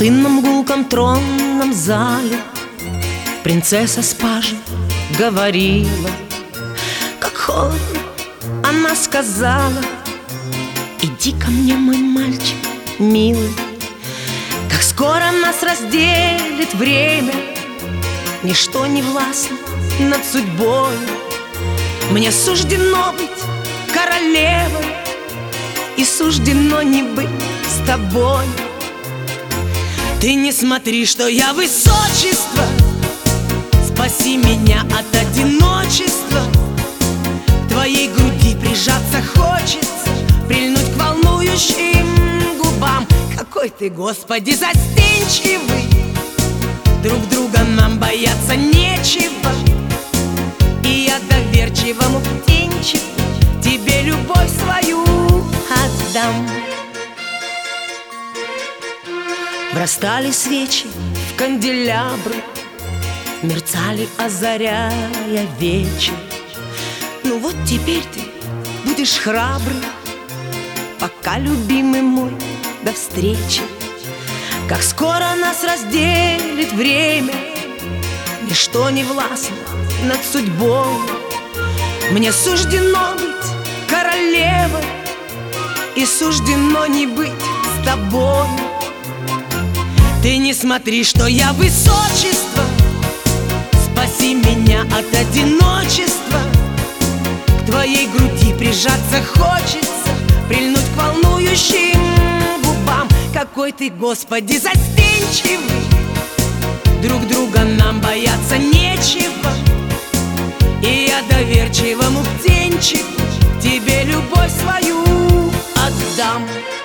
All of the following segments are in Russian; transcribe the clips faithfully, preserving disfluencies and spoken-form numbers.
пустынном гулком тронном зале принцесса с пажем говорила. Как холодно, она сказала: иди ко мне, мой мальчик милый. Как скоро нас разделит время, ничто не властно над судьбой. Мне суждено быть королевой, и суждено не быть с тобой. Ты не смотри, что я высочество, спаси меня от одиночества. К твоей груди прижаться хочется, прильнуть к волнующим губам. Какой ты, Господи, застенчивый, друг друга нам бояться нечего. И я доверчивому птенчику тебе любовь свою отдам. Врастали свечи в канделябры, мерцали, озаряя вечер. Ну вот теперь ты будешь храбрый, пока, любимый мой, до встречи. Как скоро нас разделит время, ничто не властно над судьбой. Мне суждено быть королевой, и суждено не быть с тобой. Ты не смотри, что я высочество, спаси меня от одиночества. К твоей груди прижаться хочется, прильнуть к волнующим губам. Какой ты, Господи, застенчивый, друг друга нам бояться нечего. И я доверчивому птенчику тебе любовь свою отдам.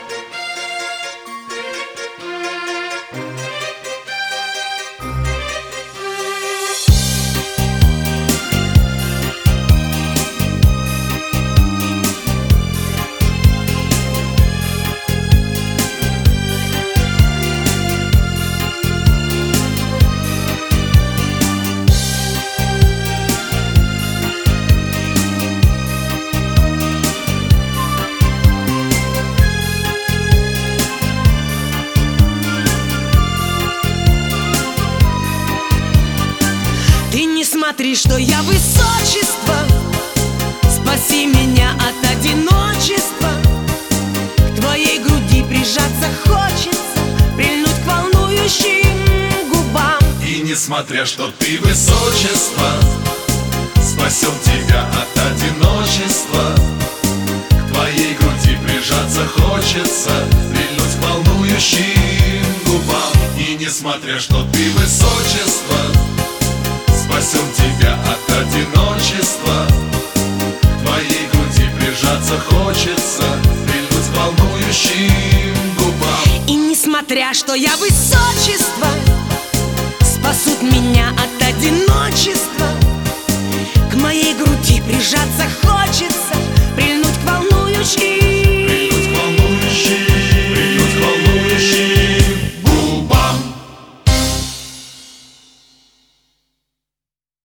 Ты не смотри, что я высочество, спаси меня от одиночества. К твоей груди прижаться хочется, прильнуть к волнующим губам. И несмотря, что ты высочество, спасем тебя от одиночества. К твоей груди прижаться хочется, прильнуть к волнующим губам. И несмотря, что ты высочество, спасем тебя от одиночества. К твоей груди прижаться хочется, прильнуть к волнующим губам. И несмотря, что я высочество, спасут меня от одиночества. К моей груди прижаться хочется, прильнуть к волнующим